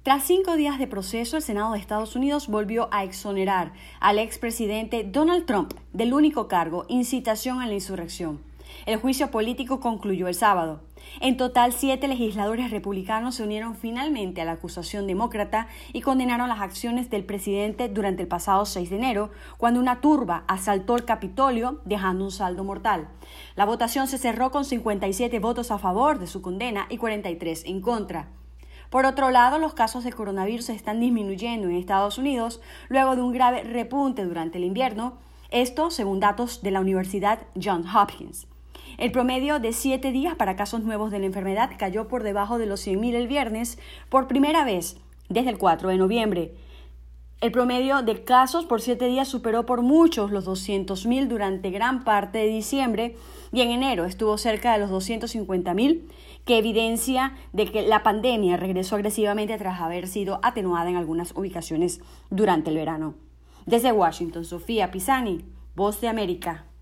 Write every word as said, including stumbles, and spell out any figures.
Tras cinco días de proceso, el Senado de Estados Unidos volvió a exonerar al expresidente Donald Trump del único cargo, incitación a la insurrección. El juicio político concluyó el sábado. En total, siete legisladores republicanos se unieron finalmente a la acusación demócrata y condenaron las acciones del presidente durante el pasado seis de enero, cuando una turba asaltó el Capitolio, dejando un saldo mortal. La votación se cerró con cincuenta y siete votos a favor de su condena y cuarenta y tres en contra. Por otro lado, los casos de coronavirus están disminuyendo en Estados Unidos luego de un grave repunte durante el invierno, esto según datos de la Universidad Johns Hopkins. El promedio de siete días para casos nuevos de la enfermedad cayó por debajo de los cien mil el viernes por primera vez desde el cuatro de noviembre. El promedio de casos por siete días superó por muchos los doscientos mil durante gran parte de diciembre y en enero estuvo cerca de los doscientos cincuenta mil, que evidencia de que la pandemia regresó agresivamente tras haber sido atenuada en algunas ubicaciones durante el verano. Desde Washington, Sofía Pisani, Voz de América.